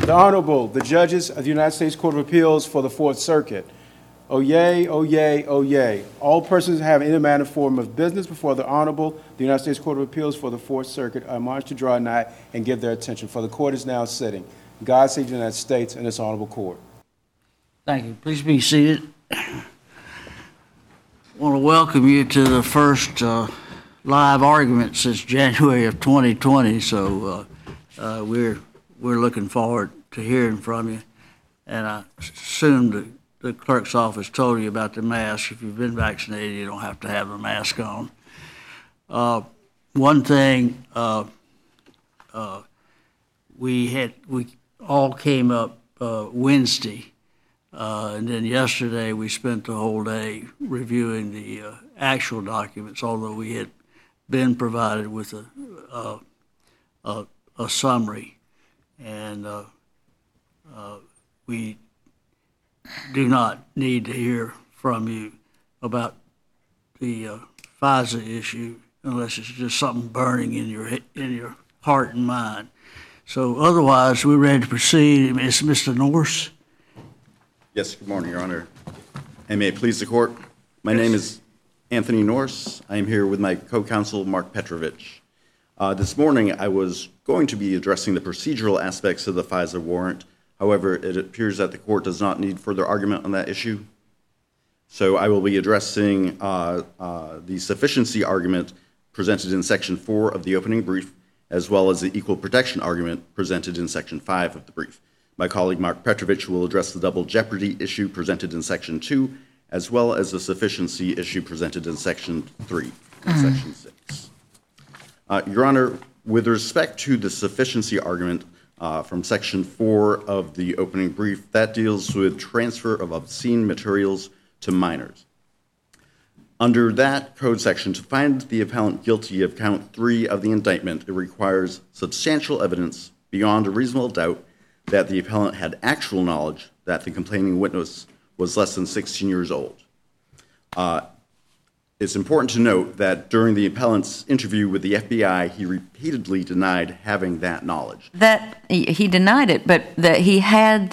The Honorable, the judges of the United States Court of Appeals for the Fourth Circuit. Oyez, oyez, oyez. All persons who have any manner or form of business before the Honorable, the United States Court of Appeals for the Fourth Circuit are admonished to draw nigh and give their attention, for the court is now sitting. God save the United States and this honorable court. Thank you. Please be seated. I want to welcome you to the first live argument since January of 2020, so we're looking forward to hearing from you. And I assume the clerk's office told you about the mask. If you've been vaccinated, you don't have to have a mask on. One thing, we all came up Wednesday, and then yesterday we spent the whole day reviewing the actual documents, although we had been provided with a summary. And we do not need to hear from you about the FISA issue unless it's just something burning in your heart and mind. So otherwise, we're ready to proceed. It's Mr. Norse. Yes, good morning, Your Honor. And may it please the court, my name is Anthony Norse. I am here with my co-counsel, Mark Petrovich. This morning, I was going to be addressing the procedural aspects of the FISA warrant. However, it appears that the court does not need further argument on that issue. So I will be addressing the sufficiency argument presented in Section 4 of the opening brief, as well as the equal protection argument presented in Section 5 of the brief. My colleague Mark Petrovich will address the double jeopardy issue presented in Section 2, as well as the sufficiency issue presented in Section 3 and Section 6. Your Honor, with respect to the sufficiency argument from Section 4 of the opening brief, that deals with transfer of obscene materials to minors. Under that code section, to find the appellant guilty of count 3 of the indictment, it requires substantial evidence beyond a reasonable doubt that the appellant had actual knowledge that the complaining witness was less than 16 years old. It's important to note that during the appellant's interview with the FBI, he repeatedly denied having that knowledge. That he denied it, but that he had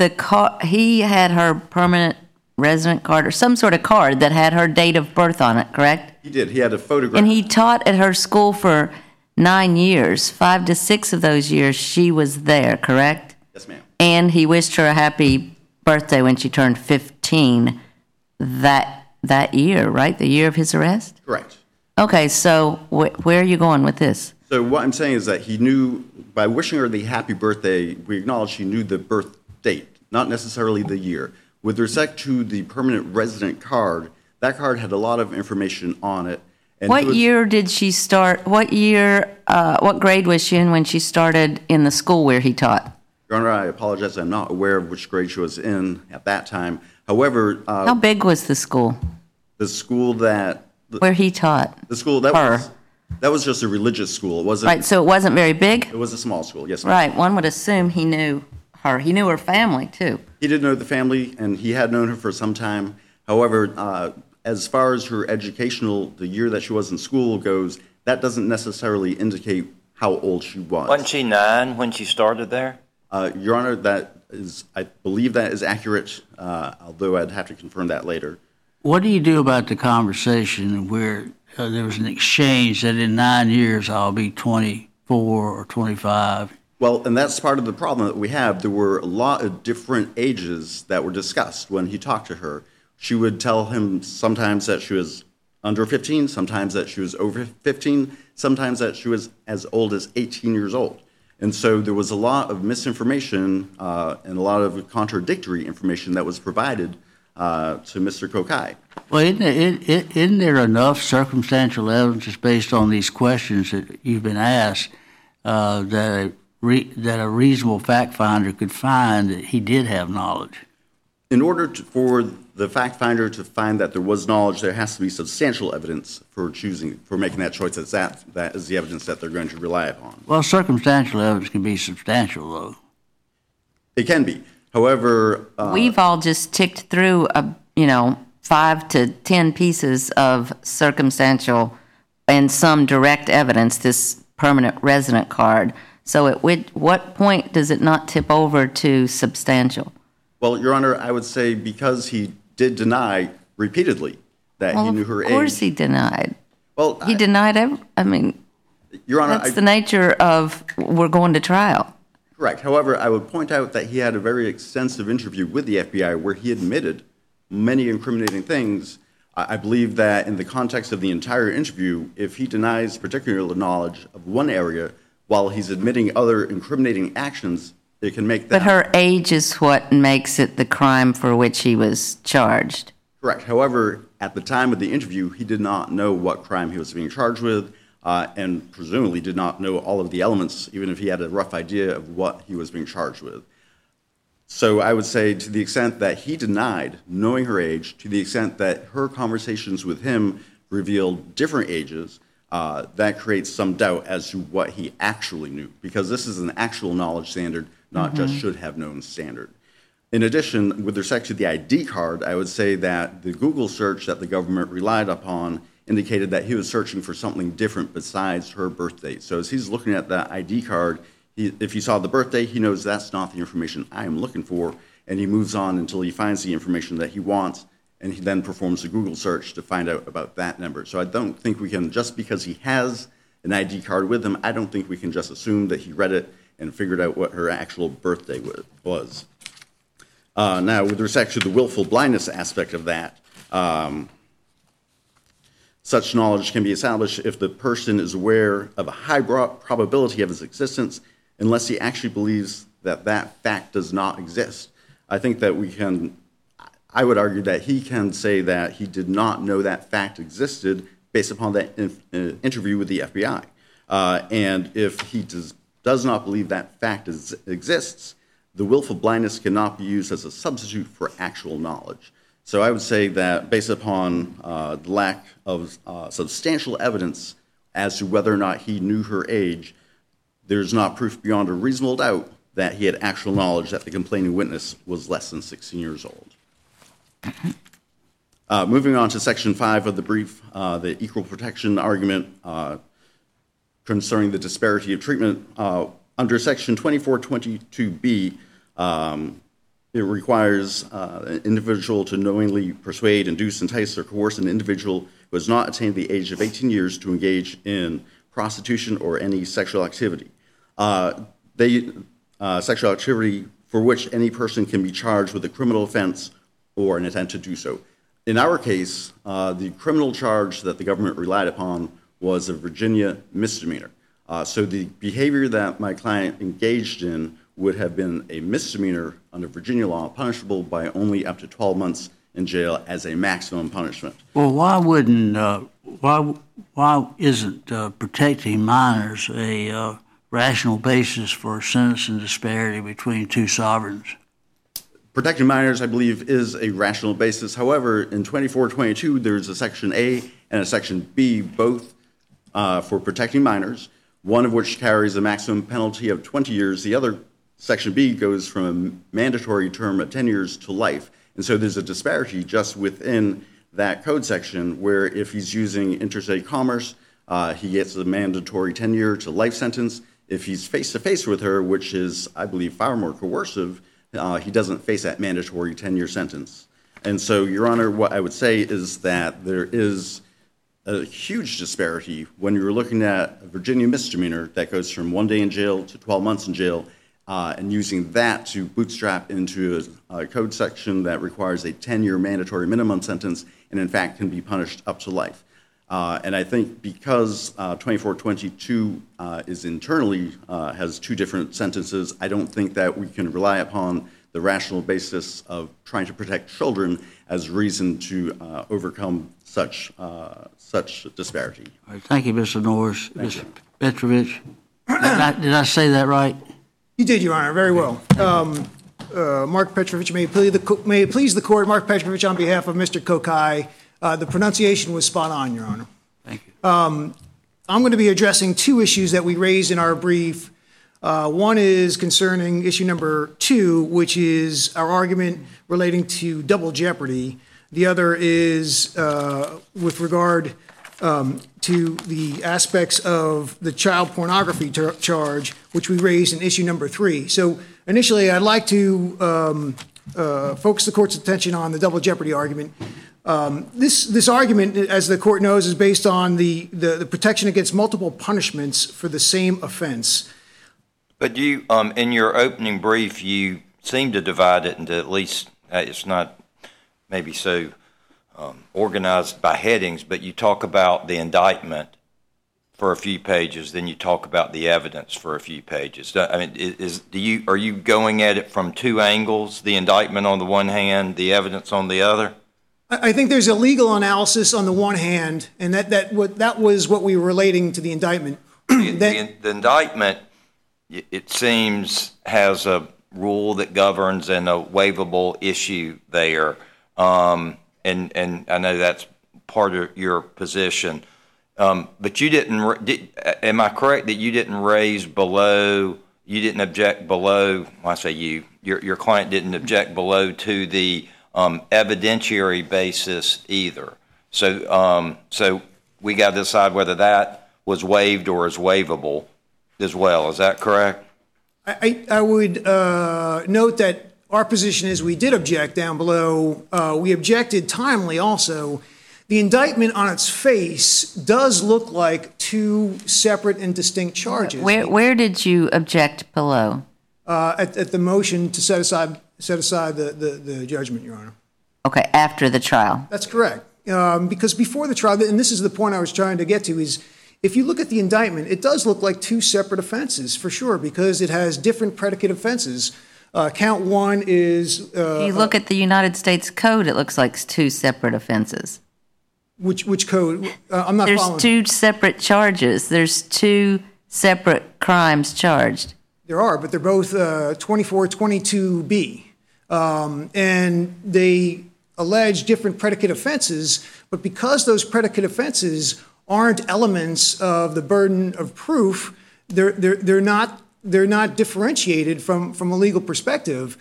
her permanent resident card or some sort of card that had her date of birth on it, correct? He did. He had a photograph. And he taught at her school for 9 years. 5 to 6 of those years she was there, correct? Yes, ma'am. And he wished her a happy birthday when she turned 15 that year, right? The year of his arrest? Correct. Okay, so where are you going with this? So what I'm saying is that he knew, by wishing her the happy birthday, we acknowledge he knew the birth date, not necessarily the year. With respect to the permanent resident card, that card had a lot of information on it. And what year did she start? What grade was she in when she started in the school where he taught? Your Honor, I apologize. I'm not aware of which grade she was in at that time. However, how big was the school? The school where he taught. The school that was just a religious school. It wasn't right. So it wasn't very big. It was a small school. Yes, ma'am. Right. One would assume he knew her. He knew her family too. He did know the family, and he had known her for some time. However, as far as her the year that she was in school goes, that doesn't necessarily indicate how old she was. Wasn't she 9 when she started there? Your Honor, I believe that is accurate, although I'd have to confirm that later. What do you do about the conversation where there was an exchange that in 9 years I'll be 24 or 25? Well, and that's part of the problem that we have. There were a lot of different ages that were discussed when he talked to her. She would tell him sometimes that she was under 15, sometimes that she was over 15, sometimes that she was as old as 18 years old. And so there was a lot of misinformation and a lot of contradictory information that was provided to Mr. Kokai. Well, isn't there enough circumstantial evidence just based on these questions that you've been asked that a reasonable fact finder could find that he did have knowledge? In order for the fact finder to find that there was knowledge, there has to be substantial evidence for making that choice. That is the evidence that they're going to rely upon. Well, circumstantial evidence can be substantial, though. It can be. However, we've all just ticked through 5 to 10 pieces of circumstantial and some direct evidence. This permanent resident card. So at what point does it not tip over to substantial? Well, Your Honor, I would say because he did deny repeatedly that he knew her age. Of course he denied. Well, He denied Your Honor, that's the nature of we're going to trial. correct. However, I would point out that he had a very extensive interview with the FBI where he admitted many incriminating things. I believe that in the context of the entire interview, if he denies particular knowledge of one area while he's admitting other incriminating actions, it can make that. But her age is what makes it the crime for which he was charged. Correct. However, at the time of the interview, he did not know what crime he was being charged with, and presumably did not know all of the elements, even if he had a rough idea of what he was being charged with. So I would say to the extent that he denied knowing her age, to the extent that her conversations with him revealed different ages, that creates some doubt as to what he actually knew, because this is an actual knowledge standard, not just should have known standard. In addition, with respect to the ID card, I would say that the Google search that the government relied upon indicated that he was searching for something different besides her birth date. So as he's looking at that ID card, if he saw the birthday, he knows that's not the information I am looking for, and he moves on until he finds the information that he wants, and he then performs a Google search to find out about that number. So I don't think we can, just because he has an ID card with him, I don't think we can just assume that he read it and figured out what her actual birthday was. Now, with respect to the willful blindness aspect of that, such knowledge can be established if the person is aware of a high probability of its existence, unless he actually believes that that fact does not exist. I think that I would argue that he can say that he did not know that fact existed based upon that interview with the FBI. And if he does not believe that fact exists, the willful blindness cannot be used as a substitute for actual knowledge. So I would say that based upon the lack of substantial evidence as to whether or not he knew her age, there's not proof beyond a reasonable doubt that he had actual knowledge that the complaining witness was less than 16 years old. Moving on to Section 5 of the brief, the equal protection argument concerning the disparity of treatment. Under Section 2422B, it requires an individual to knowingly persuade, induce, entice, or coerce an individual who has not attained the age of 18 years to engage in prostitution or any sexual activity. Sexual activity for which any person can be charged with a criminal offense or an attempt to do so. In our case, the criminal charge that the government relied upon was a Virginia misdemeanor. So the behavior that my client engaged in would have been a misdemeanor under Virginia law, punishable by only up to 12 months in jail as a maximum punishment. Well, why isn't protecting minors a rational basis for sentencing disparity between two sovereigns? Protecting minors, I believe, is a rational basis. However, in 2422, there's a Section A and a Section B, both for protecting minors, one of which carries a maximum penalty of 20 years. The other, Section B, goes from a mandatory term of 10 years to life. And so there's a disparity just within that code section where if he's using interstate commerce, he gets a mandatory 10-year to life sentence. If he's face-to-face with her, which is, I believe, far more coercive, he doesn't face that mandatory 10-year sentence. And so, Your Honor, what I would say is that there is a huge disparity when you're looking at a Virginia misdemeanor that goes from 1 day in jail to 12 months in jail, and using that to bootstrap into a code section that requires a 10-year mandatory minimum sentence and, in fact, can be punished up to life. And I think because 2422 is internally has two different sentences, I don't think that we can rely upon the rational basis of trying to protect children as reason to overcome such disparity. All right, thank you, Mr. Norris. Mr. Petrovich, did I say that right? You did, Your Honor, very well. Mark Petrovich, may it please the court, Mark Petrovich on behalf of Mr. Kokai. The pronunciation was spot on, Your Honor. Thank you. I'm going to be addressing two issues that we raised in our brief. One is concerning issue number 2, which is our argument relating to double jeopardy. The other is with regard to the aspects of the child pornography charge, which we raised in issue number 3. So initially, I'd like to focus the court's attention on the double jeopardy argument. This argument, as the court knows, is based on the protection against multiple punishments for the same offense. But you, in your opening brief, you seem to divide it into at least, it's not maybe so organized by headings, but you talk about the indictment for a few pages, then you talk about the evidence for a few pages. I mean, are you going at it from two angles, the indictment on the one hand, the evidence on the other? I think there's a legal analysis on the one hand, and that was what we were relating to the indictment. The indictment, it seems, has a rule that governs and a waivable issue there. And I know that's part of your position. But you am I correct that you didn't raise below, you didn't object below, when I say you, your client didn't object below to the evidentiary basis either. So we got to decide whether that was waived or is waivable as well. Is that correct? I would note that our position is we did object down below. We objected timely also. The indictment on its face does look like two separate and distinct charges. Where did you object below? At the motion to set aside the judgment, Your Honor. Okay, after the trial. That's correct. Because before the trial, and this is the point I was trying to get to, is if you look at the indictment, it does look like two separate offenses, for sure, because it has different predicate offenses. Count one is... if you look at the United States Code, it looks like two separate offenses. Which code? I'm not There's following. Two separate charges. There's two separate crimes charged. There are, but they're both 2422B. And they allege different predicate offenses, but because those predicate offenses aren't elements of the burden of proof, they're not differentiated from a legal perspective.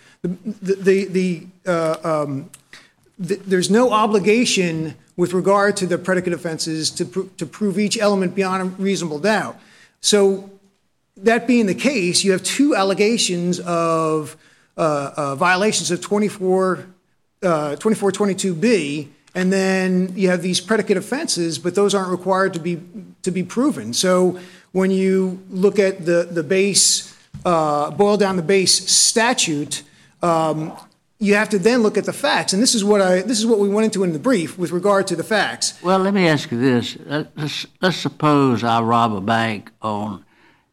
There's no obligation with regard to the predicate offenses to prove each element beyond a reasonable doubt. So that being the case, you have two allegations of violations of 2422B, and then you have these predicate offenses, but those aren't required to be proven. So when you look at the base, boil down the base statute, you have to then look at the facts, and this is what we went into in the brief with regard to the facts. Well, let me ask you this. Let's suppose I rob a bank on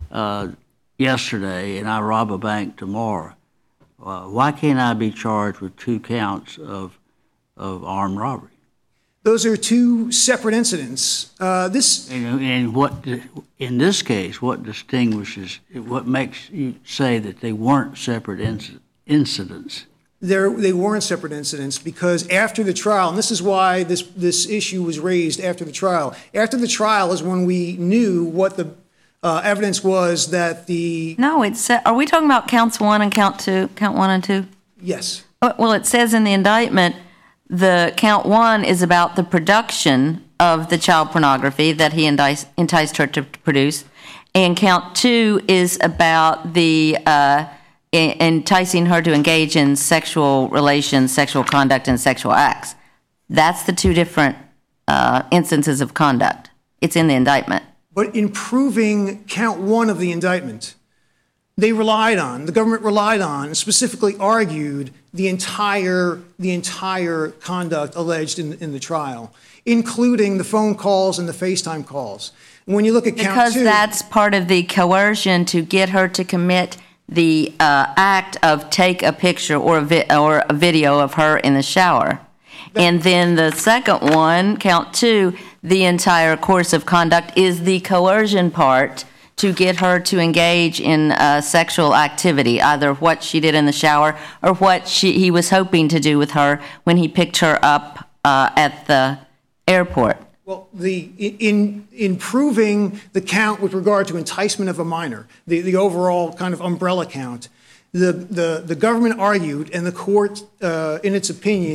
yesterday and I rob a bank tomorrow. Why can't I be charged with 2 counts of armed robbery? Those are two separate incidents. And what, in this case, what distinguishes, what makes you say that they weren't separate incidents? They weren't separate incidents because after the trial, and this is why this issue was raised after the trial. After the trial is when we knew what the evidence was that the... No, are we talking about counts 1 and count 2? Count 1 and 2? Yes. Well, it says in the indictment, the count 1 is about the production of the child pornography that he enticed her to produce, and count 2 is about the enticing her to engage in sexual relations, sexual conduct, and sexual acts. That's the two different instances of conduct. It's in the indictment. But in proving count 1 of the indictment, the government relied on, and specifically argued the entire conduct alleged in the trial, including the phone calls and the FaceTime calls. And when you look at count 2... Because that's part of the coercion to get her to commit the act of take a picture or a video of her in the shower. And then the second one, count 2, the entire course of conduct is the coercion part to get her to engage in sexual activity, either what she did in the shower or what he was hoping to do with her when he picked her up at the airport. Well, in proving the count with regard to enticement of a minor, the overall kind of umbrella count, the government argued, and the court, in its opinion,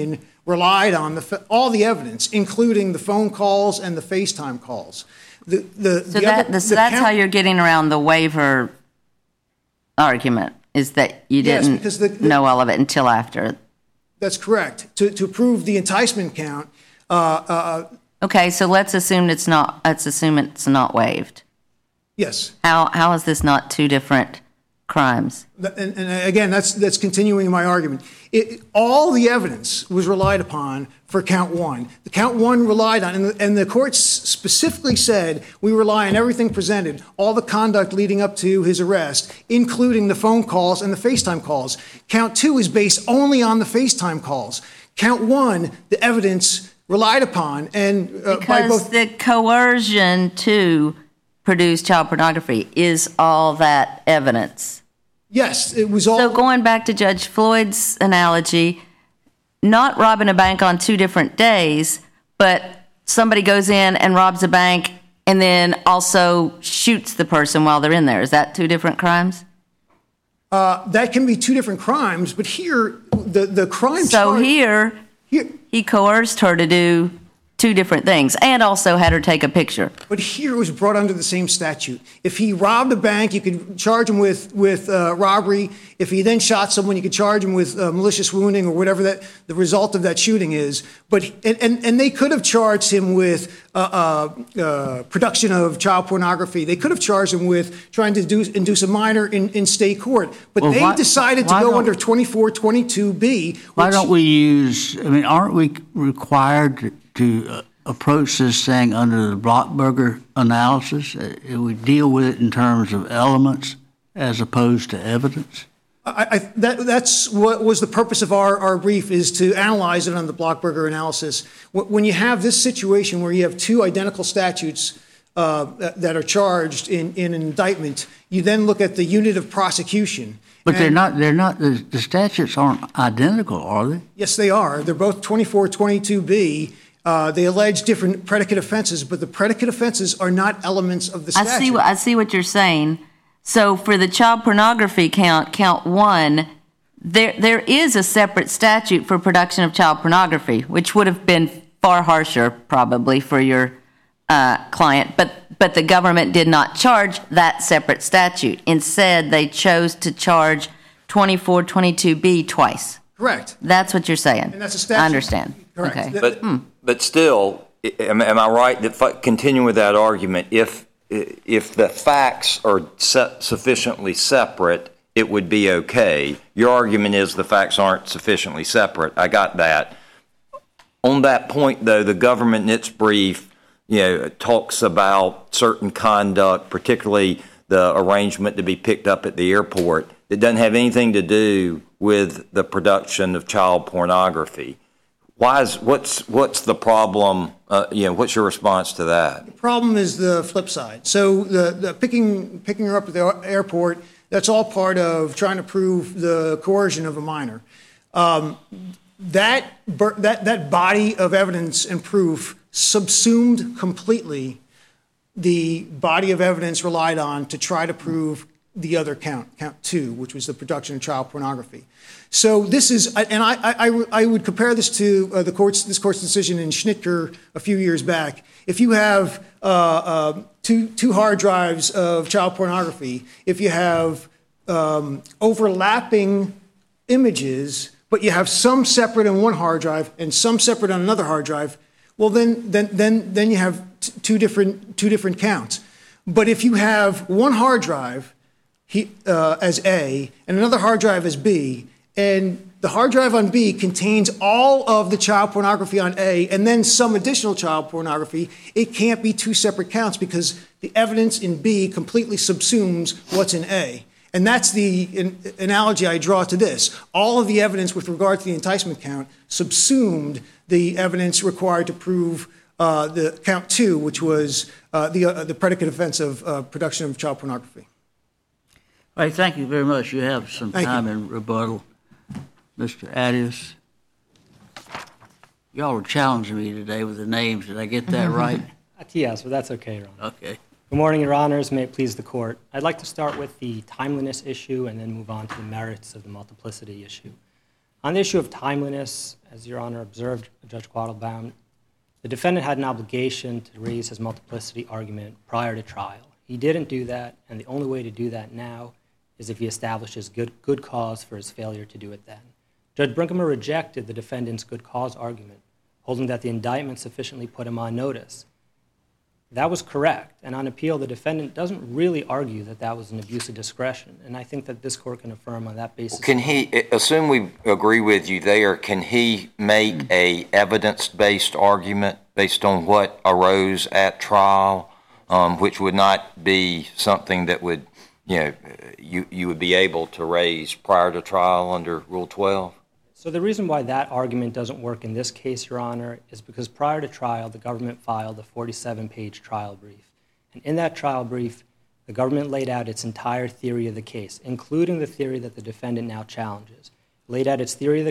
relied on all the evidence, including the phone calls and the FaceTime calls. So that's how you're getting around the waiver argument, is that you Yes, didn't because know all of it until after. That's correct. To prove the enticement count. Okay, so let's assume it's not waived. Yes. How is this not two different crimes? And again, that's continuing my argument. All the evidence was relied upon for count one. The count one relied on, and the courts specifically said, we rely on everything presented, all the conduct leading up to his arrest, including the phone calls and the FaceTime calls. Count two is based only on the FaceTime calls. Count one, the evidence relied upon, and by both. Because the coercion to produce child pornography is all that evidence. Yes, it was all. So going back to Judge Floyd's analogy, not robbing a bank on 2 different days, but somebody goes in and robs a bank and then also shoots the person while they're in there. Is that 2 different crimes? That can be 2 different crimes, but here, the crime So charge. here, he coerced her to do 2 different things and also had her take a picture. But here it was brought under the same statute. If he robbed a bank, you could charge him with robbery. If he then shot someone, you could charge him with malicious wounding or whatever the result of that shooting is. But and they could have charged him with production of child pornography. They could have charged him with trying to induce a minor in state court. But they decided to go under 2422B. Why don't we use? I mean, aren't we required to approach this thing under the Blockberger analysis? We deal with it in terms of elements as opposed to evidence? That's what was the purpose of our brief, is to analyze it on the Blockberger analysis. When you have this situation where you have 2 identical statutes that are charged in an indictment, you then look at the unit of prosecution. But they're not, the statutes aren't identical, are they? Yes, they are. They're both 2422B. They allege different predicate offenses, but the predicate offenses are not elements of the statute. I see what you're saying. So for the child pornography count 1, there is a separate statute for production of child pornography, which would have been far harsher probably for your client, but the government did not charge that separate statute. Instead, they chose to charge 2422B twice. Correct. That's what you're saying. And that's a statute. I understand. Correct. Okay. But still, am I right that, continuing with that argument, if the facts are sufficiently separate, it would be okay? Your argument is the facts aren't sufficiently separate. I got that. On that point, though, the government in its brief, talks about certain conduct, particularly the arrangement to be picked up at the airport, that doesn't have anything to do with the production of child pornography. What's the problem? What's your response to that? The problem is the flip side. So the picking her up at the airport, that's all part of trying to prove the coercion of a minor. That body of evidence and proof subsumed completely the body of evidence relied on to try to prove the other count 2, which was the production of child pornography. So this is, and I would compare this to this court's decision in Schnitker a few years back. If you have two hard drives of child pornography, if you have overlapping images, but you have some separate on one hard drive and some separate on another hard drive, well then you have two different counts. But if you have one hard drive as A and another hard drive as B, and the hard drive on B contains all of the child pornography on A and then some additional child pornography, it can't be 2 separate counts because the evidence in B completely subsumes what's in A. And that's the analogy I draw to this. All of the evidence with regard to the enticement count subsumed the evidence required to prove the count 2, which was the predicate offense of production of child pornography. All right, thank you very much. You have some time in rebuttal. Mr. Adius. Y'all were challenging me today with the names. Did I get that right? Yes, but that's okay, Your Honor. Okay. Good morning, Your Honors. May it please the Court. I'd like to start with the timeliness issue and then move on to the merits of the multiplicity issue. On the issue of timeliness, as Your Honor observed, Judge Quattlebaum, the defendant had an obligation to raise his multiplicity argument prior to trial. He didn't do that, and the only way to do that now is if he establishes good cause for his failure to do it then. Judge Brinkema rejected the defendant's good cause argument, holding that the indictment sufficiently put him on notice. That was correct, and on appeal, the defendant doesn't really argue that that was an abuse of discretion, and I think that this court can affirm on that basis. Can he, assume we agree with you there, can he make a evidence-based argument based on what arose at trial, which would not be something that would, you would be able to raise prior to trial under Rule 12? So the reason why that argument doesn't work in this case, Your Honor, is because prior to trial, the government filed a 47-page trial brief. And in that trial brief, the government laid out its entire theory of the case, including the theory that the defendant now challenges. It laid out its theory of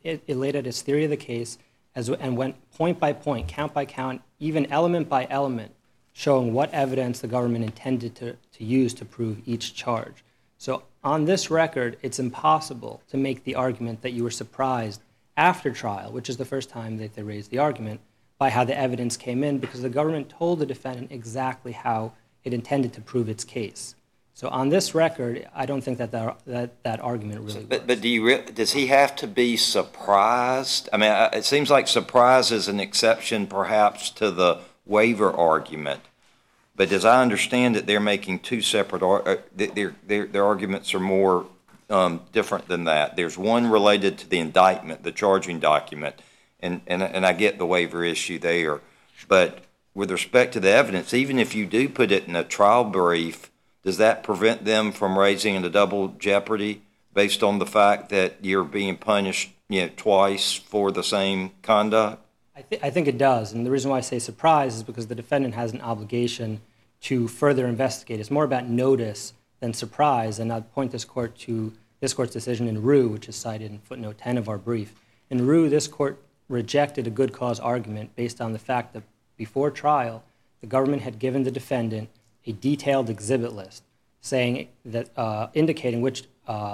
the case and went point by point, count by count, even element by element, showing what evidence the government intended to use to prove each charge. So on this record, it's impossible to make the argument that you were surprised after trial, which is the first time that they raised the argument, by how the evidence came in, because the government told the defendant exactly how it intended to prove its case. So on this record, I don't think that argument really works. But does he have to be surprised? I mean, it seems like surprise is an exception perhaps to the waiver argument. But as I understand it, they're making two separate, their arguments are more different than that. There's one related to the indictment, the charging document, and I get the waiver issue there. But with respect to the evidence, even if you do put it in a trial brief, does that prevent them from raising a double jeopardy based on the fact that you're being punished, twice for the same conduct? I think it does, and the reason why I say surprise is because the defendant has an obligation to further investigate. It's more about notice than surprise, and I'd point this court to this court's decision in Rue, which is cited in footnote 10 of our brief. In Rue, this court rejected a good cause argument based on the fact that before trial, the government had given the defendant a detailed exhibit list saying that indicating which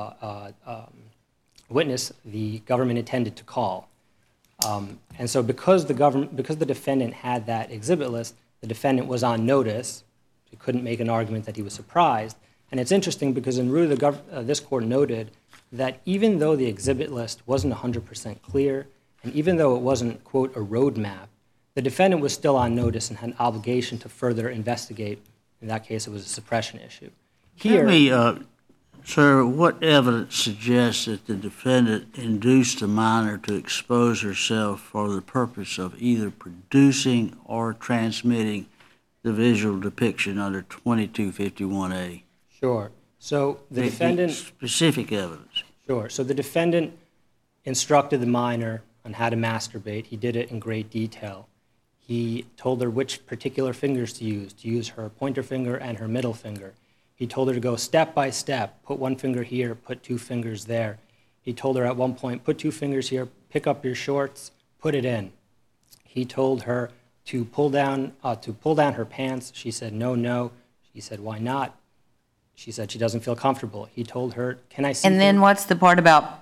witness the government intended to call. And so because the defendant had that exhibit list, the defendant was on notice. He couldn't make an argument that he was surprised. And it's interesting because in Rue, this court noted that even though the exhibit list wasn't 100% clear, and even though it wasn't, quote, a roadmap, the defendant was still on notice and had an obligation to further investigate. In that case, it was a suppression issue. Here, sir, what evidence suggests that the defendant induced the minor to expose herself for the purpose of either producing or transmitting the visual depiction under 2251A? Sure. So the defendant... Specific evidence. Sure. So the defendant instructed the minor on how to masturbate. He did it in great detail. He told her which particular fingers to use her pointer finger and her middle finger. He told her to go step by step, put one finger here, put two fingers there. He told her at one point, put two fingers here, pick up your shorts, put it in. He told her to pull down her pants. She said, no. He said, why not? She said she doesn't feel comfortable. He told her, can I see And then what's the part about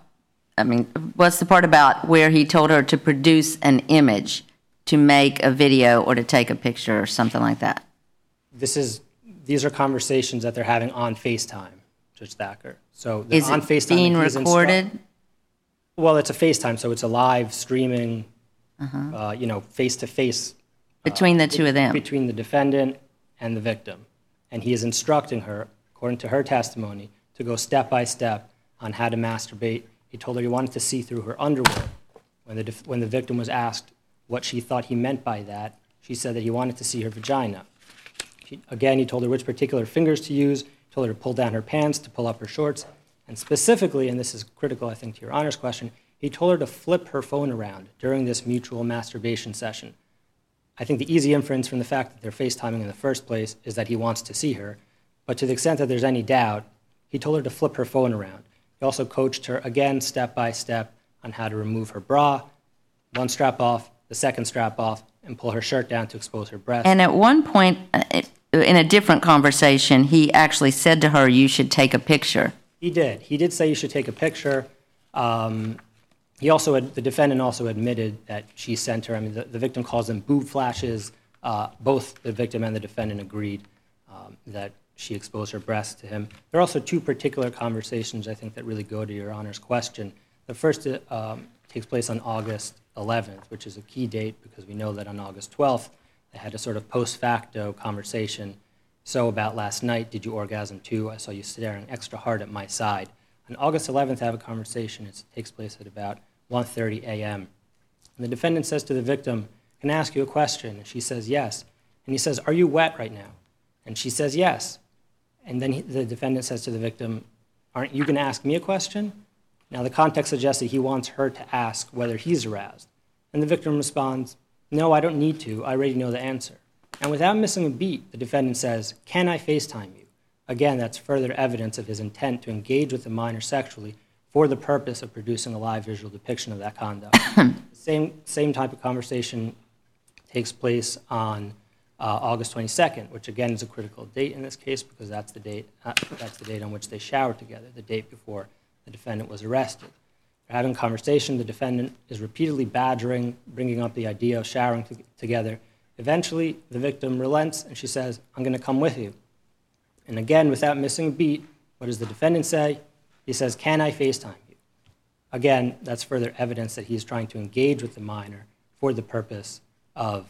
where he told her to produce an image, to make a video or to take a picture or something like that? These are conversations that they're having on FaceTime, Judge Thacker. So they're Is on it FaceTime. being recorded? Well, it's a FaceTime, so it's a live streaming, face-to-face. Between the two of them? Between the defendant and the victim. And he is instructing her, according to her testimony, to go step by step on how to masturbate. He told her he wanted to see through her underwear. When the victim was asked what she thought he meant by that, she said that he wanted to see her vagina. He told her which particular fingers to use, told her to pull down her pants, to pull up her shorts, and specifically, and this is critical, I think, to your Honor's question, he told her to flip her phone around during this mutual masturbation session. I think the easy inference from the fact that they're FaceTiming in the first place is that he wants to see her, but to the extent that there's any doubt, he told her to flip her phone around. He also coached her, again, step by step, on how to remove her bra, one strap off, the second strap off, and pull her shirt down to expose her breasts. And at one point, in a different conversation, he actually said to her, you should take a picture. He did. He did say you should take a picture. The defendant also admitted that she sent her, the victim calls them boob flashes. Both the victim and the defendant agreed that she exposed her breasts to him. There are also two particular conversations, I think, that really go to Your Honor's question. The first takes place on August 11th, which is a key date because we know that on August 12th, they had a sort of post facto conversation. So about last night, did you orgasm too? I saw you staring extra hard at my side. On August 11th, they have a conversation. It takes place at about 1:30 a.m. And the defendant says to the victim, "Can I ask you a question?" And she says, "Yes." And he says, "Are you wet right now?" And she says, "Yes." And then the defendant says to the victim, "Aren't you going to ask me a question?" Now, the context suggests that he wants her to ask whether he's aroused. And the victim responds, "No, I don't need to. I already know the answer." And without missing a beat, the defendant says, "Can I FaceTime you?" Again, that's further evidence of his intent to engage with the minor sexually for the purpose of producing a live visual depiction of that conduct. The same type of conversation takes place on August 22nd, which again is a critical date in this case because that's the date on which they showered together, the date before the defendant was arrested. They're having a conversation. The defendant is repeatedly badgering, bringing up the idea of showering together. Eventually, the victim relents and she says, "I'm going to come with you." And again, without missing a beat, what does the defendant say? He says, "Can I FaceTime you?" Again, that's further evidence that he's trying to engage with the minor for the purpose of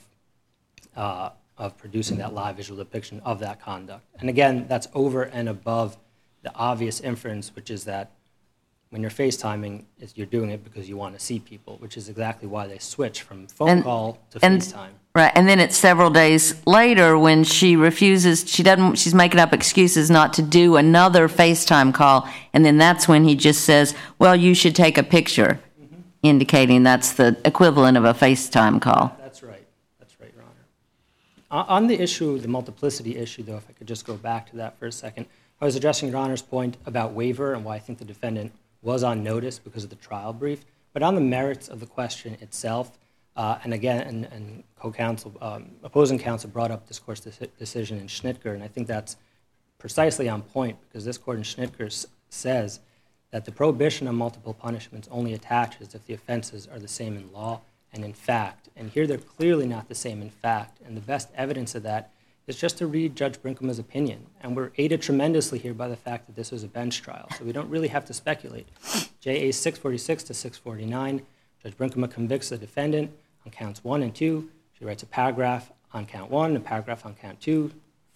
producing that live visual depiction of that conduct. And again, that's over and above the obvious inference, which is that when you're FaceTiming, you're doing it because you want to see people, which is exactly why they switch from phone call to FaceTime. Right, and then it's several days later when she refuses, she's making up excuses not to do another FaceTime call, and then that's when he just says, "Well, you should take a picture," indicating that's the equivalent of a FaceTime call. That's right, Your Honor. On the issue, the multiplicity issue, though, if I could just go back to that for a second, I was addressing Your Honor's point about waiver and why I think the defendant was on notice because of the trial brief, but on the merits of the question itself, and again, and opposing counsel brought up this court's decision in Schnitger, and I think that's precisely on point because this court in Schnitger says that the prohibition on multiple punishments only attaches if the offenses are the same in law and in fact. And here they're clearly not the same in fact, and the best evidence of that is just to read Judge Brinkema's opinion. And we're aided tremendously here by the fact that this was a bench trial, so we don't really have to speculate. JA 646 to 649, Judge Brinkema convicts the defendant on counts 1 and 2. She writes a paragraph on count 1, a paragraph on count 2.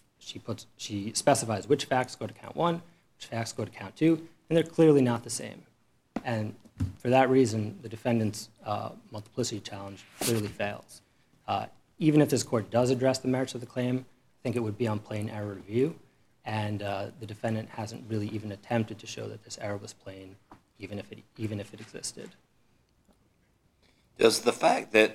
She specifies which facts go to count 1, which facts go to count 2, and they're clearly not the same. And for that reason, the defendant's multiplicity challenge clearly fails. Even if this court does address the merits of the claim, I think it would be on plain error review, and the defendant hasn't really even attempted to show that this error was plain, even if it existed. Does the fact that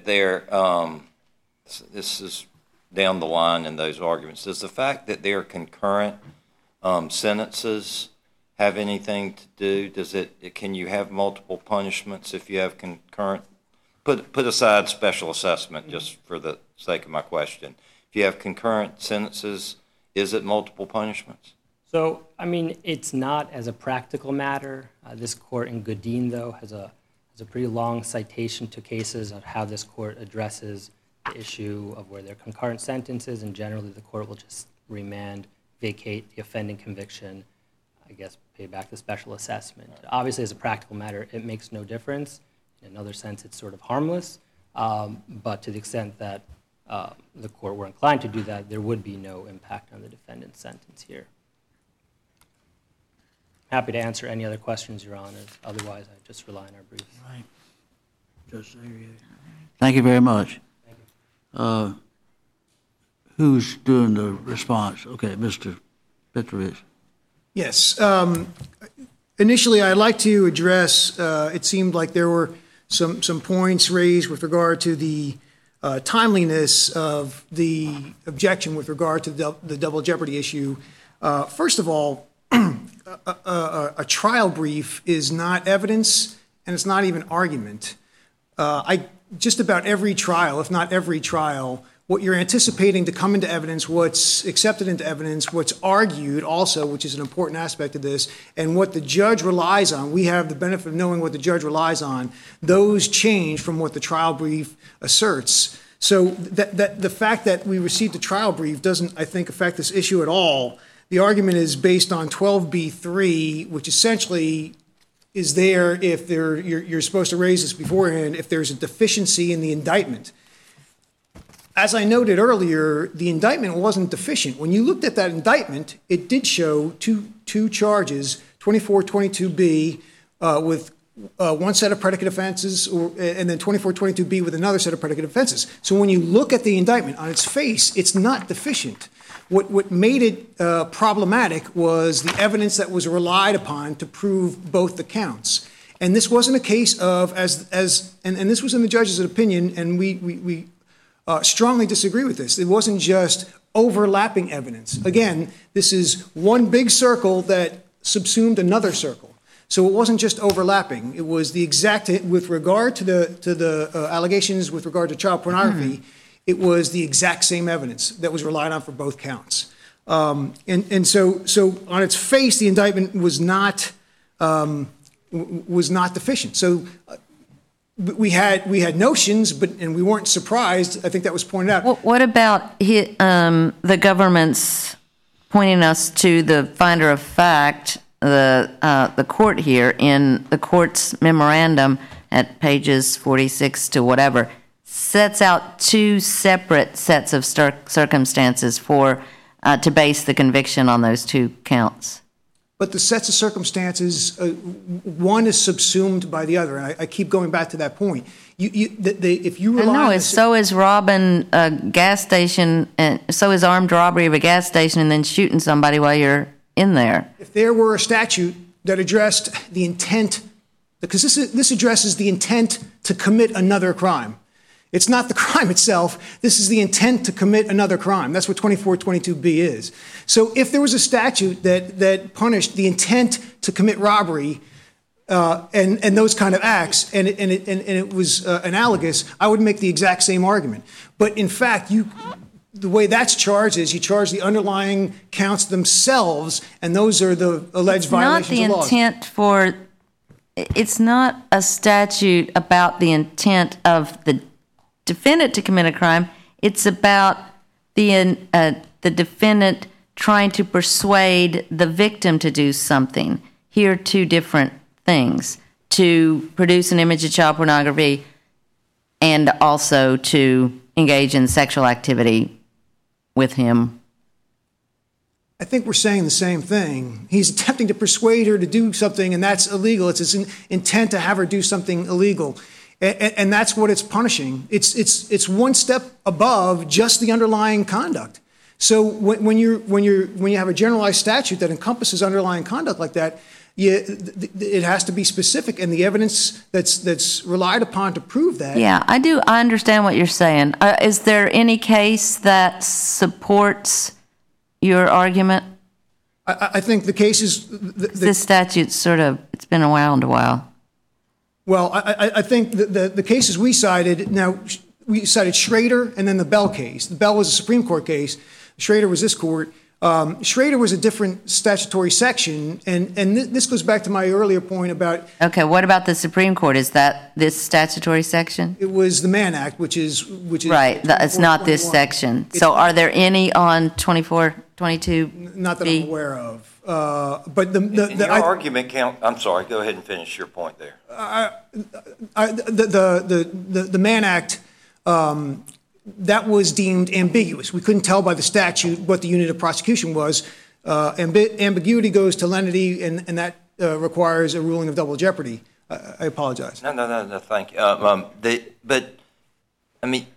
this is down the line in those arguments, does the fact that they're concurrent sentences have anything to do? Can you have multiple punishments if you have concurrent? Put aside special assessment just for the sake of my question. If you have concurrent sentences, is it multiple punishments? So, it's not as a practical matter. This court in Godin, though, has a pretty long citation to cases of how this court addresses the issue of where there are concurrent sentences, and generally the court will just remand, vacate the offending conviction, I guess pay back the special assessment. Obviously, as a practical matter, it makes no difference. In another sense, it's sort of harmless, but to the extent that the court were inclined to do that, there would be no impact on the defendant's sentence here. Happy to answer any other questions, Your Honor. Otherwise, I just rely on our briefs. Right. Thank you very much. Thank you. Who's doing the response? Okay, Mr. Petrovich. Yes. Initially, I'd like to address, it seemed like there were some points raised with regard to the timeliness of the objection with regard to the double jeopardy issue. First of all, a trial brief is not evidence, and it's not even argument. Just about every trial, if not every trial, what you're anticipating to come into evidence, what's accepted into evidence, what's argued also, which is an important aspect of this, and what the judge relies on. We have the benefit of knowing what the judge relies on. Those change from what the trial brief asserts. So the fact that we received a trial brief doesn't, I think, affect this issue at all. The argument is based on 12b-3, which essentially is there if you're supposed to raise this beforehand if there's a deficiency in the indictment. As I noted earlier, the indictment wasn't deficient. When you looked at that indictment, it did show two charges, 2422B with one set of predicate offenses, and then 2422B with another set of predicate offenses. So when you look at the indictment on its face, it's not deficient. What made it problematic was the evidence that was relied upon to prove both the counts. And this wasn't a case of, and this was in the judge's opinion, and we strongly disagree with this. It wasn't just overlapping evidence. Again, this is one big circle that subsumed another circle. So it wasn't just overlapping. It was the exact, with regard to the allegations with regard to child pornography, it was the exact same evidence that was relied on for both counts. And so on its face, the indictment was not deficient. So we had notions, and we weren't surprised. I think that was pointed out. What about the government's pointing us to the finder of fact, the court here, in the court's memorandum at pages 46 to whatever, sets out two separate sets of circumstances to base the conviction on those two counts? But the sets of circumstances, one is subsumed by the other. And I keep going back to that point. If you rely on... So is robbing a gas station, and so is armed robbery of a gas station and then shooting somebody while you're in there. If there were a statute that addressed the intent, because this addresses the intent to commit another crime. It's not the crime itself. This is the intent to commit another crime. That's what 2422B is. So if there was a statute that punished the intent to commit robbery and those kind of acts, and it was analogous, I would make the exact same argument. But in fact, the way that's charged is you charge the underlying counts themselves, and those are the alleged violations of laws. It's not a statute about the intent of the defendant to commit a crime. It's about the defendant trying to persuade the victim to do something. Here are two different things: to produce an image of child pornography and also to engage in sexual activity with him. I think we're saying the same thing. He's attempting to persuade her to do something, and that's illegal. It's his intent to have her do something illegal. And that's what it's punishing. It's one step above just the underlying conduct. So when you have a generalized statute that encompasses underlying conduct like that, it has to be specific, and the evidence that's relied upon to prove that. Yeah, I do. I understand what you're saying. Is there any case that supports your argument? I think the cases. This statute's it's been around a while. Well, I think the cases we cited, now we cited Schrader and then the Bell case. The Bell was a Supreme Court case. Schrader was this court. Schrader was a different statutory section, and this goes back to my earlier point about... Okay, what about the Supreme Court? Is that this statutory section? It was the Mann Act, which is right, it's not this section. So are there any on 2422? Not that I'm aware of. But your argument count. I'm sorry. Go ahead and finish your point there. The Mann Act, that was deemed ambiguous. We couldn't tell by the statute what the unit of prosecution was. Ambiguity goes to lenity, and that requires a ruling of double jeopardy. I apologize. No. Thank you. But I mean,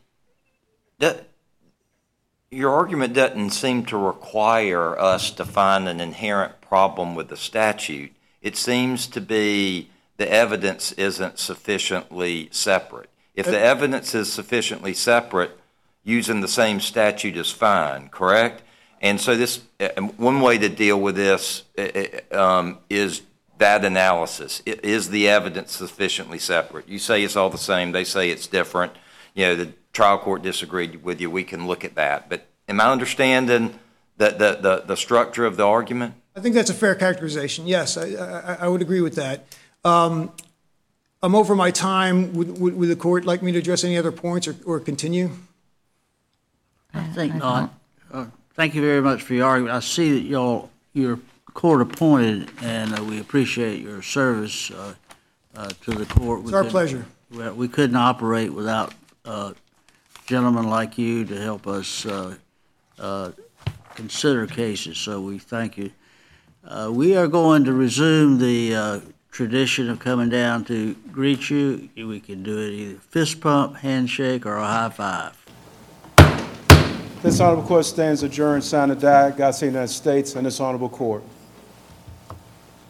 your argument doesn't seem to require us to find an inherent problem with the statute. It seems to be the evidence isn't sufficiently separate. If the evidence is sufficiently separate, using the same statute is fine, correct? And so this one way to deal with this is that analysis. Is the evidence sufficiently separate? You say it's all the same. They say it's different. You know, trial court disagreed with you, we can look at that. But am I understanding the structure of the argument? I think that's a fair characterization. Yes, I would agree with that. I'm over my time. Would the court like me to address any other points or continue? I think not. Thank you very much for your argument. I see that you're court appointed, and we appreciate your service to the court. It's our pleasure. We couldn't operate without gentlemen like you to help us consider cases, so we thank you. We are going to resume the tradition of coming down to greet you. We can do it either fist pump, handshake, or a high five. This honorable court stands adjourned, signed and died. God save the United States and this honorable court.